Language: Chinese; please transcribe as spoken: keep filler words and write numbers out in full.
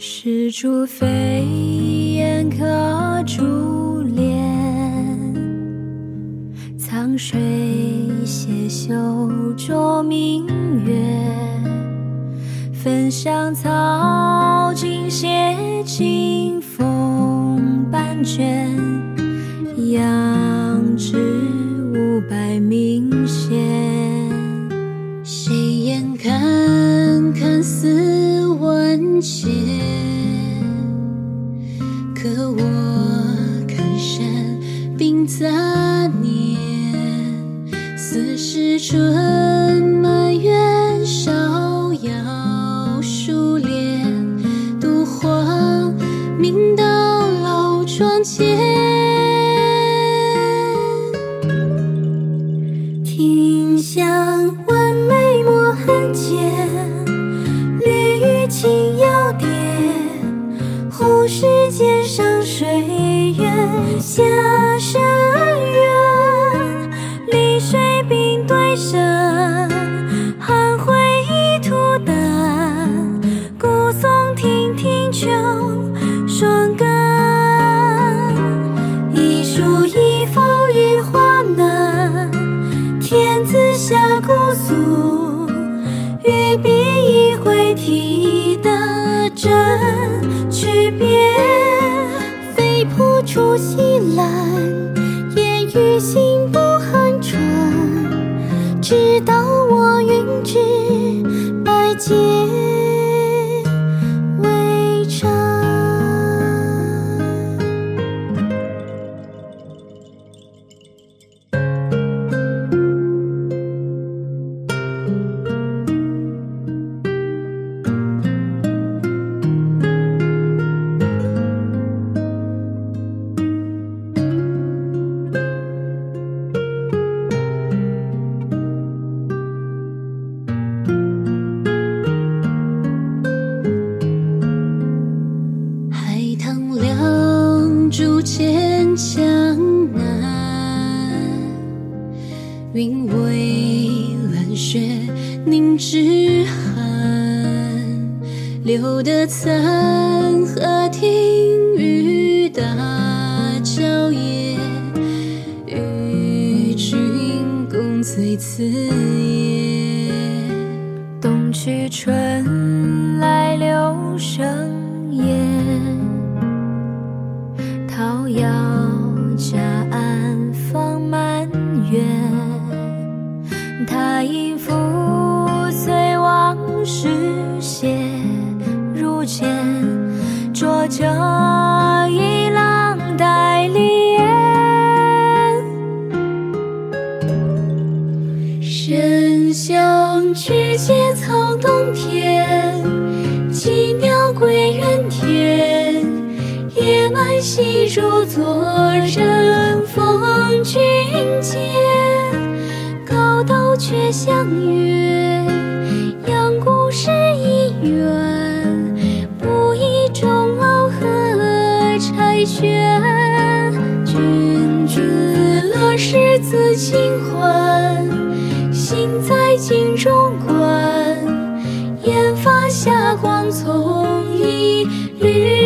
是竹飞燕客珠帘，苍水携袖酌明月。焚香草径斜清风半卷，杨枝五百明显。 谁言侃侃似万千，可我看山鬓杂念。似是春满园，芍药疏帘，独黄明到老庄前。 听香闻梅墨痕间，绿玉轻摇蝶。忽视肩上水远下深渊，丽水并对声，寒灰一吐淡。古松亭亭秋霜干，一树一风雨华南。天子下姑苏，御笔一挥提得真区别。飞瀑出西兰，烟雨行不寒川。直到我云至百劫为常。 竹牵江南，云为乱雪凝枝寒。留得残荷听雨大郊野，与君共醉此夜。 冬去春来柳生烟，桃夭夹岸放满园。他因覆随往事写如笺，浊酒一浪待离烟。 深巷曲街草东天，羁鸟归原田。夜满西竹作阵风君间，高岛却相约，阳谷是一远。不以终老何柴轩，君子乐事自清欢。心在镜中观，研发霞光从一缕。